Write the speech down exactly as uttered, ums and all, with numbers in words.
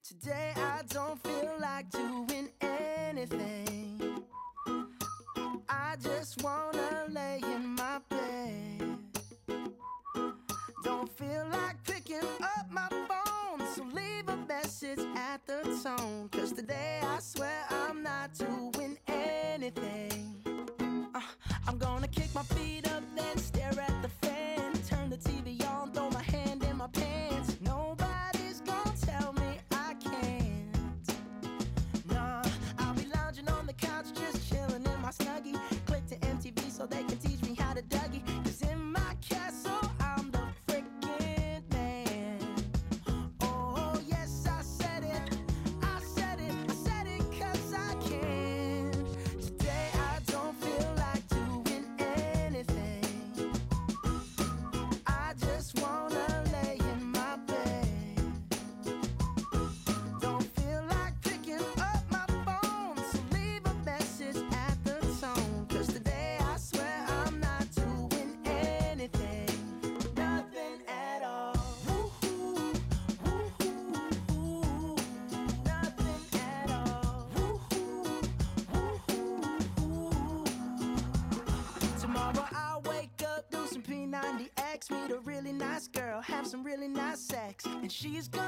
Today I don't feel like doing anything. I just wanna lay in my bed. Don't feel like picking up my phone, so leave a message at the tone. Cause today I swear I'm not doing anything. uh, I'm gonna kick my feet up, then stare at the fan. Turn the T V on, throw my hand in my pants. Nobody's gonna tell me I can't. Nah, I'll be lounging on the couch, just chilling in my Snuggie. Click to M T V so they can teach me how to Dougie. Cause in my castle I'm the freaking man. Oh yes, I said it, I said it, I said it cause I can. Today I don't feel like doing anything. I just wanna lay in my bed. Don't feel like picking up my phone, so leave a message at the tone. Cause today I swear I'm not doing anything. Nothing at all. Woo-hoo, woo-hoo, nothing at all. Woo-hoo, woo-hoo. Tomorrow I'll wake up, do some P ninety X, meet a really nice girl, have some really nice sex, and she's gonna